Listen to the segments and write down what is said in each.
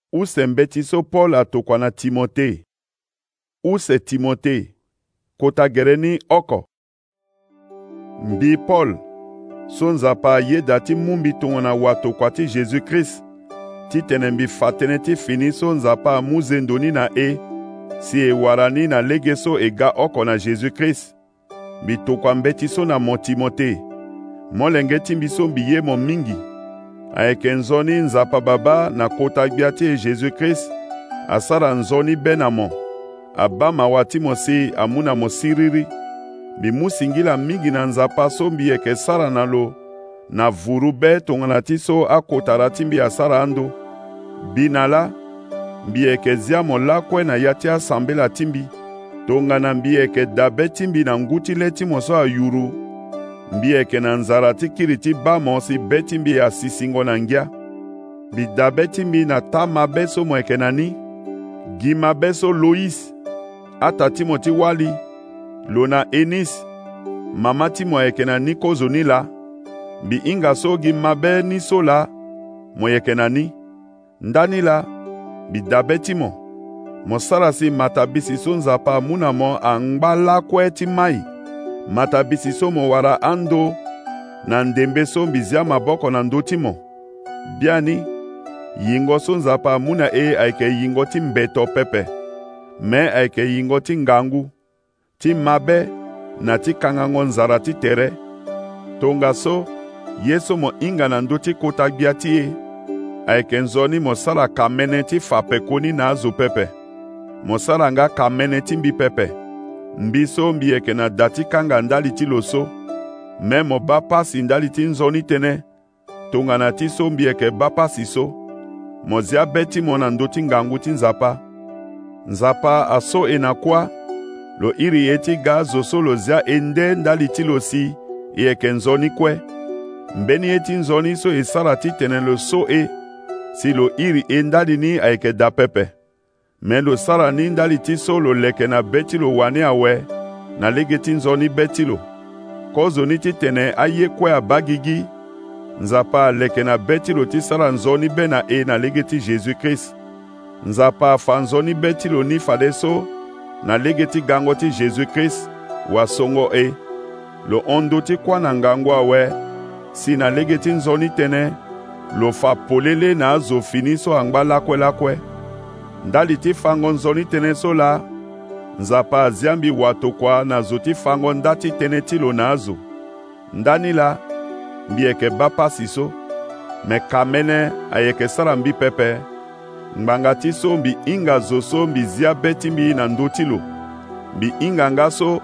Use mbeti so Paul atokwa na Timote. Use Timote, kota gereni oko. Mbi Paul, so nzapa ye dati mumbi tongona watokwa ti Jésus Christ. Ti tene mbi fatene ti fini so nzapa muzendoni na si e warani na lege so ega oko na Jésus Christ. Mbi tokwa mbeti so na mo Timote. Molenge ti mbi so mbi ye mo mingi. Ayeke nzoni nzapa baba na kota gbiati Jésus Christ. Asara nzoni benamo. Abama wati mo si amuna mo siriri. Mbi musingila mingi na nzapa so mbi yeke sara na lo. Na vuru be tongana ti so akotara ti mbi asara ando. Binala, mbi yeke zia mo lakwe na yati asambela ti mbi. Tongana mbi yeke dabe ti mbi na nguti le ti mo so ayuru. Mbi yeke na nzara ti kiri ti ba mo si be ti mbi asisingo na ngia. Mbi dabe ti mbi na ta mabe so mo yeke na ni. Gi mabe so Lois. Ata ti mo ti wali. Lo na Enis. Mama ti mo yeke na ni kozo ni la. Mbi inga so gi mabe ni so la. Mo yeke na ni. Ndani la. Mbi dabe ti mo. Mo sara si matabisi so nzapa muna mo angba lakwe ti mai. Matabisi so mo wara ando. Na ndembe so mbi zia maboko na ndo ti mo. Biani. Yingo so nzapa muna aike yingo ti mbeto pepe. Me aike yingo ti ngangu. Ti mabe na ti kangango nzara ti tere. Tonga so, yeso mo inga na ndo ti kota gbiati e. Aike nzoni mo sara kamene ti fape koni na azo pepe. Mo sara nga kamene ti mbi pepe. Mbi so mbi eke na dati kanga ndali ti lo so. Me mo bapasi ndali ti nzoni tene. Tonga na ti so mbi eke bapasi so. Mo zia beti mo na ndo ti ngangu ti nzapa. Nzapa aso e na kwa. Lo iri eti ga zo so lo zia ende ndali ti lo si. Eke nzoni kwe. Mbeni eti nzoni so e sara ti tene lo so e. Si lo iri endali ni aike da pepe. Me lo sara ni ndali ti so lo leke na beti lo wane awe. Na lege ti nzoni beti lo. Kozo ni ti tene aye kwe abagigi. Nzapa leke na beti lo ti sara nzoni be na lege ti Jésus Christ. Nzapa fa nzoni beti lo ni fade so. Na lege ti gango ti Jésus Christ. Wasongo e. Lo ondo ti kwa na ngango awe. Si na lege ti nzoni tene. Lo fa polele na azo fini so angba lakwe. Ndali ti fango nzoni tene so la. Nzapa aziambi watokwa na zo ti fango ndati tene ti lo na azo. Ndani la. Mbi eke bapasi so. Me kamene ayeke sara mbi pepe. Ngbanga ti so mbi inga zo so mbi zia beti mbi na ndo ti lo. Mbi inga nga so.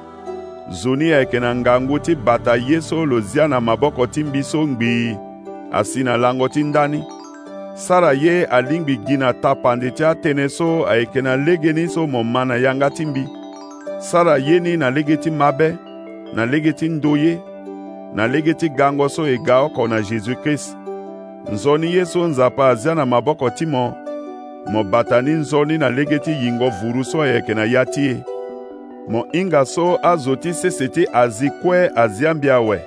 Zoni ayeke na ngangu ti bata ye so lo zia na maboko ti mbi so ngbi. Asi na lango ti ndani. Sara ye alingbi gina tapande ti atene so ayeke na lege ni so mo mana yanga ti mbi. Sara ye ni na lege ti mabe. Na lege ti ndo ye. Na lege ti gango so e ga oko na Jésus Christ. Nzoni ye so nzapa azia na maboko ti mo. Mo bata ni nzoni na lege ti yingo vuru so ayeke na ya ti e. Mo inga so azo ti sese ti azikwe aziambi awe.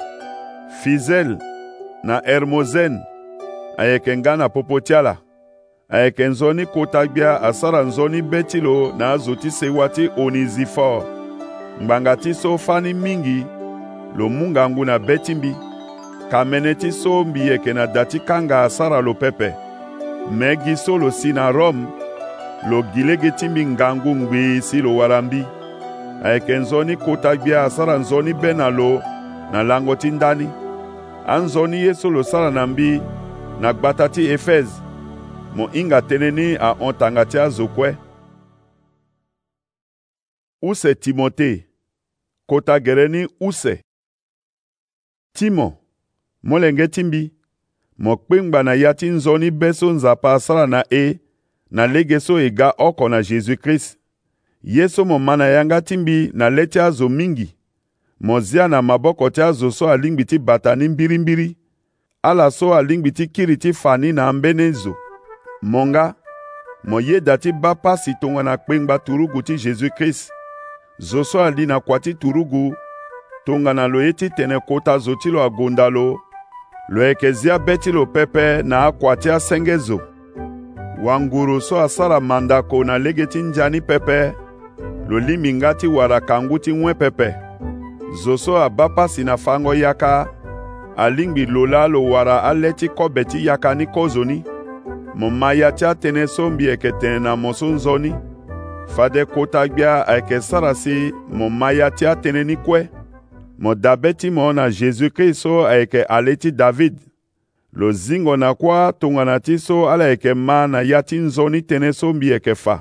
Fizel na Hermozen. Ayeke nga na popotiala. Ayeke nzoni kota gbia asara nzoni beti lo na azo ti sewa ti Onesiphore. Ngbanga ti so fani mingi. Lo mungangu na beti mbi. Kamene ti so mbi yeke na dati kanga asara lo pepe. Megi so lo si na Rome. Lo gilege ti mbi ngangu ngbi si lo warambi. Ayeke nzoni kota gbia asara nzoni be na lo na lango ti ndani. Anzoni ye so lo sara na mbi na gbata ti Efez. Mo inga tene ni a ontanga ti azo kwe. Use Timote. Kota gereni use. Timo. Molenge timbi. Mo kpengba na yati nzoni beso nzapa sara na na lege so ega oko na Jésus Christ. Yeso mo mana yanga timbi na leti azo mingi. Mo zia na maboko ti azo so alingbi ti batani mbiri. Ala so alingbi ti kiri ti fani na ambenezo. Monga. Mo ye dati bapa si tonga na kpengba turugu ti Jésus Christ. Zo so ali na kwati turugu. Tonga na lo eti tene kota zo ti lo agondalo. Lo eke zia beti lo pepe na akwati asengezo. Wanguru so asara mandako na legeti njani pepe, lo limingati wara kanguti mwe pepe. Zoso abapa sinafango yaka, alingbi lola lo wara aleti kobeti yaka ni kozoni. Mo mayatia tene sombi eke tene na moson zoni. Fade kotagbia eke sarasi mo mayatia tene ni kwe. Mo dabeti mo na Jésus-Christ so eke aleti David. Lo zingo na kwa tunganati so ala eke ma na yati nzoni tene sombi eke fa.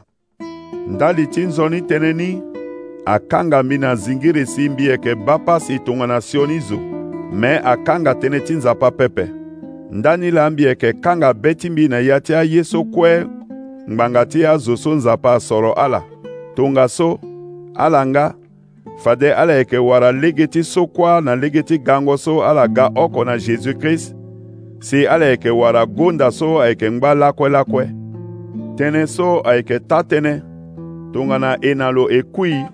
Ndali ti nzoni tene ni, akanga mina zingiri simbi eke bapa si tunganasioni zo. Me akanga tene tinzapa pepe. Ndani lambi eke kanga beti mbi na yati a yeso kwe, ngbangati a zoso nzapa soro ala. Tunga so, ala nga, fade ala eke wara legeti so kwa na legeti gango so ala ga oko na Jésus-Christ. Si ala eke wara gonda so eke ngba lakwe. Tene so eke tatene, tunga na enalo ekui,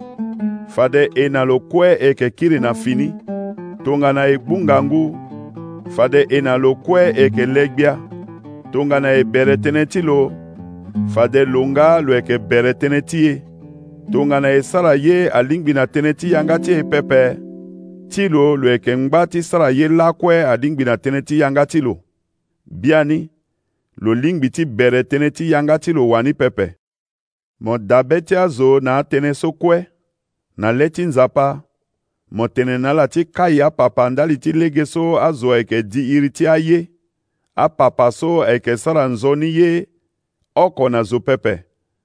fade enalo kwe eke kiri na fini, tunga na egbungangu, fade enalo kwe eke legbia, tunga na ebere tene tilo, fade lunga lo eke bere tene tie, tunga na esara ye alingbi na tene ti yangati e pepe, tilo lo eke ngbati sara ye lakwe alingbi na tene ti yangati lo. Biani, lo lingbi ti bere tene ti yangati lo wani pepe. Mo dabeti azo na tene so kwe, na leti nzapa, mo tene na la ti kaya papa ndali ti lege so azo eke di iri ti aye, a papa so eke sara nzoni ye, oko na zo pepe,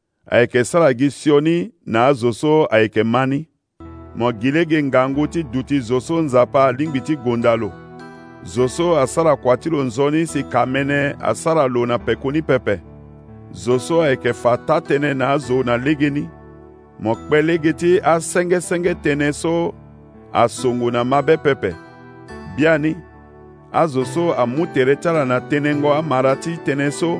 eke sara gi sioni na azo so eke mani. Mo gilege ngangu ti duti zoso nzapa lingbi ti gondalo. Zoso asara kwatilo nzoni si kamene asara lo na pekoni pepe. Zoso eke fata tene na azo na legeni. Mo kpe legeti a senge tene so asongo na mabe pepe. Biani, azo so amutere tala na tenengo amarati tene so.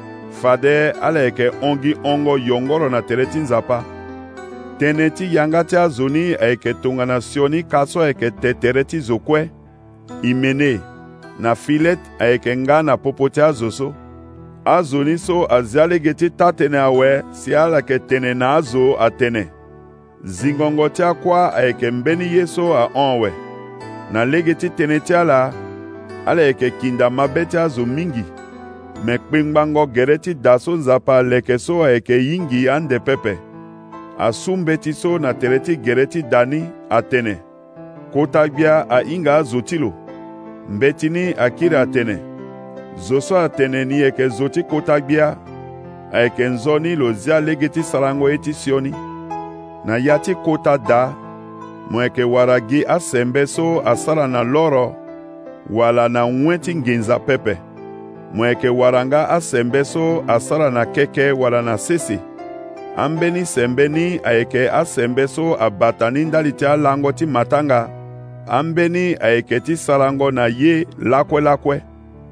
Fade ala eke ongi ongo yongoro na tereti nzapa. Tene ti yangati azoni eke tongana sioni kaso eke tetereti zokwe. Imene, na filet eke nga na popote azo so. Azoni so aziale geti tatene awe si ala ke tene na azo atene. Zingongo tia kwa eke mbeni yeso a onwe. Na legeti tene tia la, ala eke kinda mabeti azo mingi. Mekpingbango gereti daso nzapa leke so eke yingi ande pepe. Asumbeti so na tereti gereti dani atene. Kotagbia a inga azotilo. Mbetini akiri atene. Zoso atene ni eke zoti kotagbia, eke nzoni lo zia legeti sarango eti sioni. Na yati kota da, mo eke waragi asembe so asara na loro, wala na nweti ngenza pepe. Mo eke waranga asembe so asara na keke wala na sisi. Ambeni sembeni eke asembe so abatani ndaliti alango ti matanga. Ambeni eke ti sarango na ye lakwe.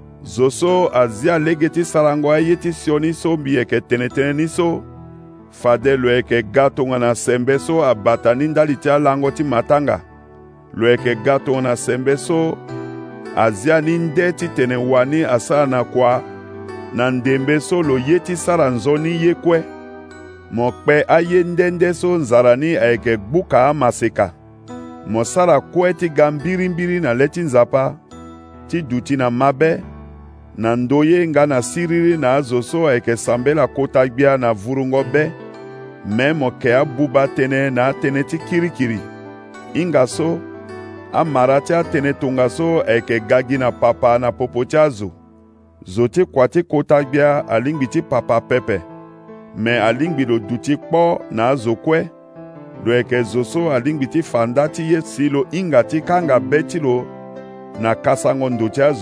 Zoso azia legeti sarango aye ti sioni so bi eke tenetene ni so. Fade lo eke gatonga na sembe so abatani ndaliti alango ti matanga. Lo eke gatonga na sembe so azia ni nde ti tene wani asara na kwa. Na ndembe so lo ye ti sara nzoni ye kwe. Mo kpe aye ndende so nzarani eke gbuka amaseka. Mo sara kwe ti gambiri na leti nzapa. Ti duti na mabe. Na ndoye nga na siriri na azo so eke sambela kotagbia na vurungo be. Me mo ke abuba tene na tene ti kirikiri. Inga so, amarati atene tunga so eke gagi na papa na popoti azo. Zoti kwati kotagbia alingbi ti papa pepe. Me alingbi lo duti kpo na azo kwe. Lo eke zoso alingbi ti fanda ti ye silo inga ti kanga beti lo na kasango ndoti azo.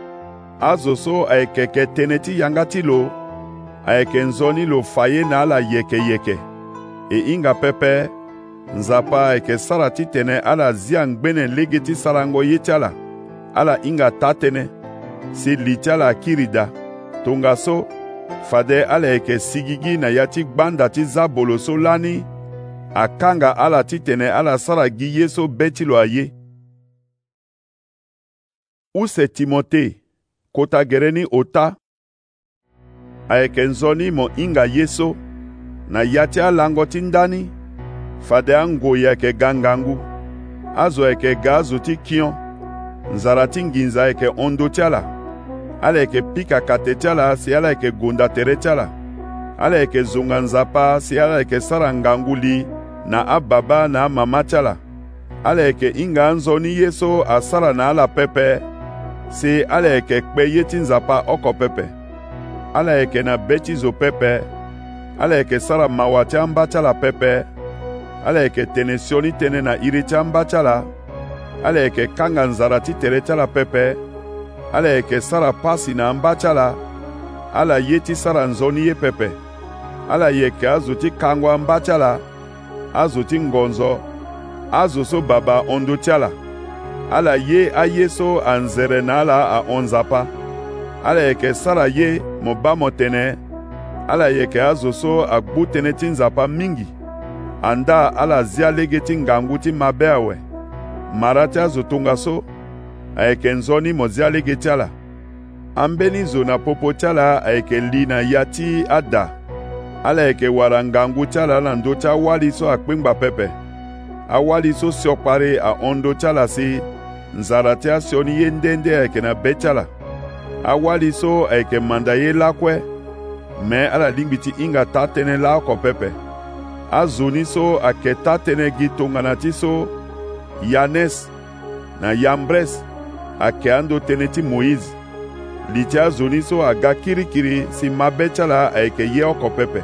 Azo so eke tene ti yangati lo, eke nzoni lo faye na ala yeke. E inga pepe, nzapa eke sara ti tene ala zia ngbene legeti sarango ye tiala, ala inga tatene, si li tiala kirida. Tonga so, fade ala eke sigigi na yati gbanda ti zabolo so lani, akanga ala ti tene ala sara gi yeso beti lo aye. Use Timote, kota gereni ota. ayeke nzoni mo hinga ye so, na ya ti alango ti ndani, fade angoi ayeke ga ngangu, azo ayeke ga azo ti kion, nzara ti nginza ayeke ondo ti ala, ala yeke pika kate ti ala si ala yeke gonda tere ti ala, ala yeke zonga nzapa si ala yeke sara ngangu li na ababa na amama ti ala, ala yeke hinga anzoni ye so asara na ala pepe, si ala yeke kpe ye ti nzapa oko pepe, ala yeke na be ti zo pepe, ala yeke sara mawa ti amba ti ala pepe, ala yeke tene sioni tënë na iri ti amba ti ala, ala yeke kanga nzara ti tere ti ala pepe, ala yeke sara pasi na amba ti ala, ala ye ti sara nzoni ye pepe, ala yeke azo ti kango amba ti ala, azo ti ngonzo, azo so baba ondo ti ala, ala ye aye so anzere na ala ahonzapa, ala yeke sara ye mo ba mo tene, ala yeke azo so agbu tënë ti nzapa mingi, anda ala zia lege ti ngangu ti mabe awe, mara ti azo tonga so, ayeke nzoni mo zia lege ti ala, ambeni zo na popo ti ala ayeke li na ya ti ada, ala yeke wara ngangu ti ala na ndö ti awali so akpengba pepe, awali so siokpari ahondo ti ala si nzara ti asioni ye ndende ayeke na be ti ala, awali so ayeke manda ye lakue, me ala lingbi ti hinga ta tënë la oko pepe, azo ni so ayeke ta tënë gi tongana ti so Yanes na Yambres ayeke ando tënë ti Moïse, li ti azo ni so aga kirikiri si mabe ti ala ayeke ye oko pepe,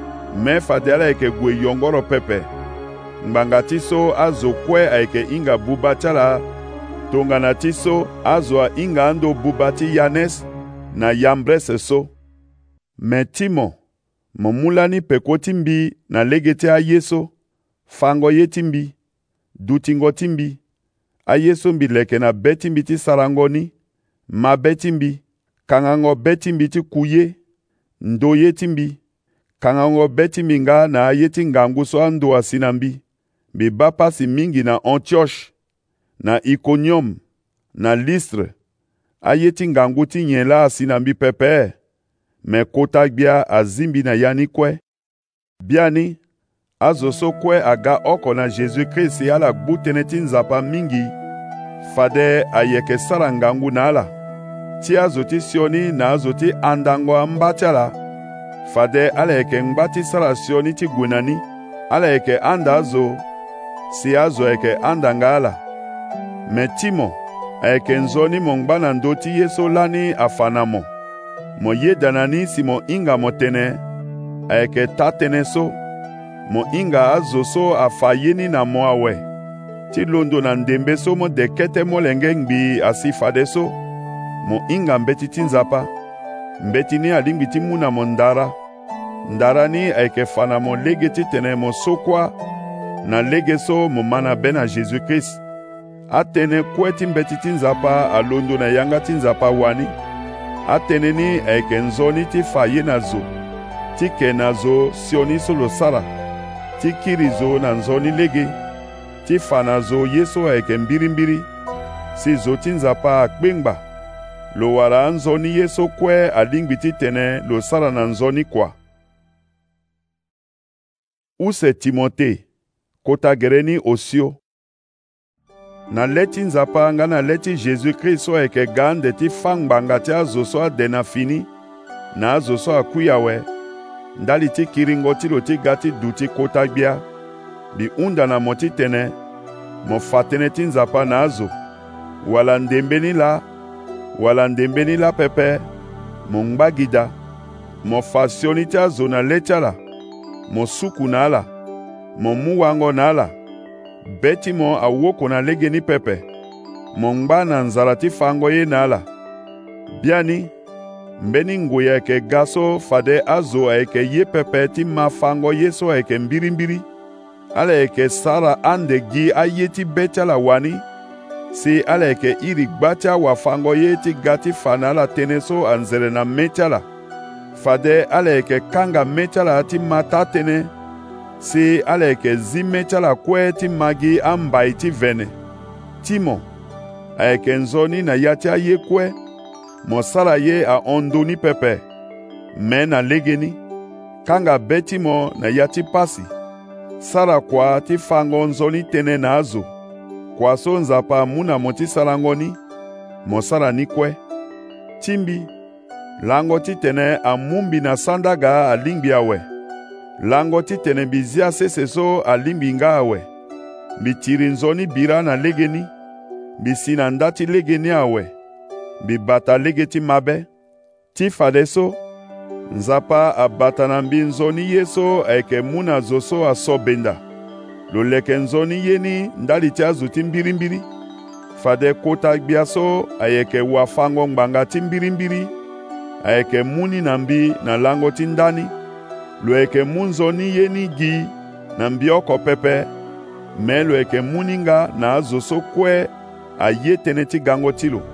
me fade ala yeke gue yongoro pepe, ngbanga ti so azo kue ayeke hinga buba ti ala, tongana ti so azo ahinga ando buba ti Yanes na Yambres so. Me ti mo mu lani peko ti mbi na lege ti aye so, fango ye ti mbi, dutingo ti mbi, aye so mbi leke na be ti mbi ti sarango ni, mabe ti mbi, kangango be ti mbi ti kuye, ndo ye ti mbi, kangango be ti mbi nga na aye ti ngangu so ando asi na mbi, mbi ba pasi mingi na Antioche, na Iconium, na Listre, aye ti ngangu ti nyen la asi na mbi pepe, me kota gbia azimbi na yani kue. Biani, azo so kue aga oko na Jésus-Christ si ala gbu tënë ti nzapa mingi, fade ayeke sara ngangu na ala, ti azo ti sioni na azo ti andango amba ti ala, fade ala yeke ngba ti sara sioni ti gue na ni, ala yeke anda azo si azo ayeke andanga ala. Me ti mo ayeke nzoni mo ngba na ndö ti ye so lani afa na mo ye dana ni si mo hinga mo tene, ayeke ta tënë so, mo hinga azo so afa ye ni na mo awe, ti londo na ndembe so mo dekete molenge ngbi asi fade so, mo hinga mbeti ti nzapa, mbeti ni alingbi ti mu na mo ndara, ndara ni ayeke fa na mo lege ti tene mo so kuâ, na lege so mo ma na be na Jésus-Christ, atene kue ti mbeti ti nzapa alondo na yanga ti nzapa wani, atene ni ayeke nzoni ti fa ye na zo, ti ke na zo sioni so lo sara, ti kiri zo na nzoni lege, ti fa na zo ye so ayeke mbirimbiri, si zo ti nzapa akpengba, lo wara anzoni ye so kue alingbi ti tene lo sara na nzoni kua. Use Timote, kota gere ni osio. Na le ti nzapa nga na le ti Jésus-Christ so ayeke ga ande ti fa ngbanga ti azo so ade na fini, na azo so akui awe, ndali ti kiringo ti lo ti ga ti du ti kota gbia, mbi hunda na mo ti tene, mo fa tënë ti nzapa na azo, wala ndembe ni la pepe, mo ngba gida, mo fa sioni ti azo na le ti ala, mo suku na ala, mo mu wango na ala, be ti mo awoko na lege ni pepe, mo ngba na nzara ti fango ye na ala. Biani, mbeni ngoi ayeke ga so fade azo ayeke ye pepe ti ma fango ye so ayeke mbirimbiri, ala yeke sara ande gi aye ti be ti ala wani, si ala yeke iri gba ti awafango ye ti ga ti fa na ala tënë so anzere na me ti ala, fade ala yeke kanga me ti ala ti ma ta tënë, si ala yeke zi me ti ala kue ti ma gi ambai ti vene. Ti mo ayeke nzoni na ya ti aye kue, mo sara ye ahondo ni pepe, me na legeni, kanga be ti mo na ya ti pasi. Sara kua ti fango nzoni tene na azo, kua so nzapa muna mo ti sara ngoni, mo sara ni kue. Timbi, lango ti tene amumbi na sandaga alingbi awe. Lango ti tene bizia sese so alimbi nga awe. Mbi tiri nzoni bira na legeni, mbi sina ndati legeni awe. Mbi bata legeti mabe, ti fade so, nzapa abata na mbi nzoni ye so ayeke muna zo so aso benda. Lo leke nzoni ye ni ndali ti azo ti mbirimbiri. Fade kota gbia so ayeke wafango ngbanga ti mbirimbiri, ayeke muni na mbi na lango ti ndani. Lo ayeke mu nzoni ye ni gi na mbi oko pepe, me lo ayeke muni nga na azo so kue aye tene ti gango ti lo.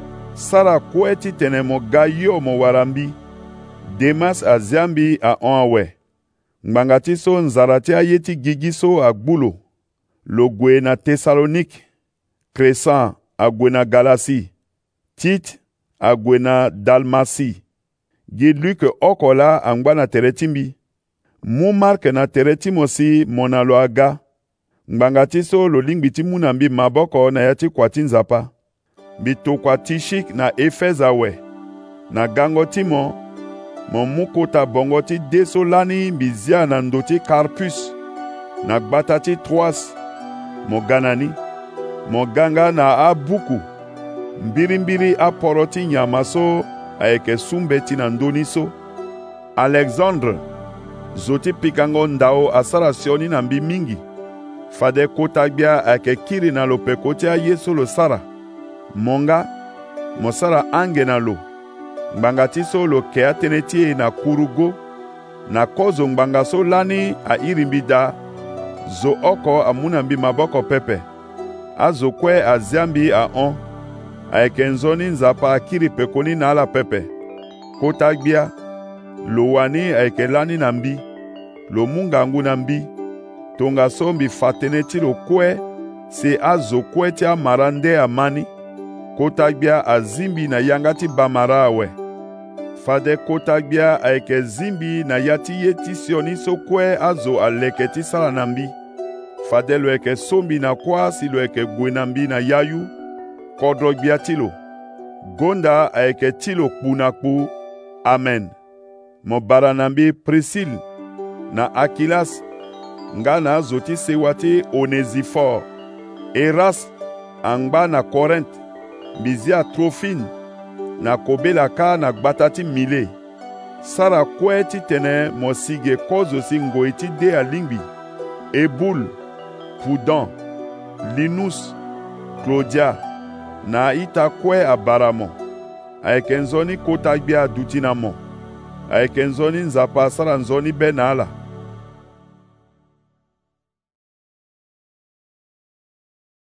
Sara kue ti tene mo ga yo mo wara mbi. Demas azia mbi ahon awe. Ngbanga ti so nzara ti aye ti gigi so agbulo. Lo gue na Thessalonique. Crescent ague na Galasi. Tite ague na Dalmasi. Gi Luc oko la angba na tere ti mbi. Mu Mark na tere ti mo si mo na lo aga. Ngbanga ti so lo lingbi ti mu na mbi maboko na ya ti kua ti nzapa. Mbi tokua Tishik na Efes awe. Na gango ti mo mu kota bongo ti de so lani mbi zia na ndo ti Carpus. Na gbata ti Troas mo ganani. Mo ganga na abuku. Mbirimbiri aporo ti nyama so ayeke sumbe ti na ndoni so. Alexandre zo ti pikango ndao asara sioni na mbi mingi. Fade kota gbia ayeke kiri na lo peko ti aye so lo sara. Monga mo sara ange na lo. Ngbanga ti so lo ke atene ti na kurugo. Na kozo ngbanga so lani a iri mbi da. Zo oko amuna mbi maboko pepe. Azo kue azia mbi ahon. Ayeke nzoni nzapa akiri pekoni na ala pepe. Kota gbia lo wani ayeke lani na mbi. Lo mungangu na mbi. Tonga so mbi fatene ti lo kue si azo kue ti amara nde amani. Kota gbia azimbi na yanga ti bamara awe. Fade kota gbia ayeke zimbi na ya ti ye ti sioni so kue azo aleke ti sara na mbi. Fade lo ayeke sombi na kua si lo ayeke gue na mbi na yayu. Kodro gbia ti lo. Gonda ayeke ti lo kpu na kpu. Amen. Mo bara na mbi Priscille na Akilas. Nga na azo ti sewa ti Onesiphore. Eras angba na Korinthe. Bizia Trofine na kobela ka na gbata ti Mile. Sara kue ti tene mo sige kozo si ngoi ti de alingbi. Ebul, Pudan, Linus, Claudia na ita kue abara mo. Ayeke nzoni kota gbia duti na mo. Ayeke nzoni nzapa sara nzoni be na ala.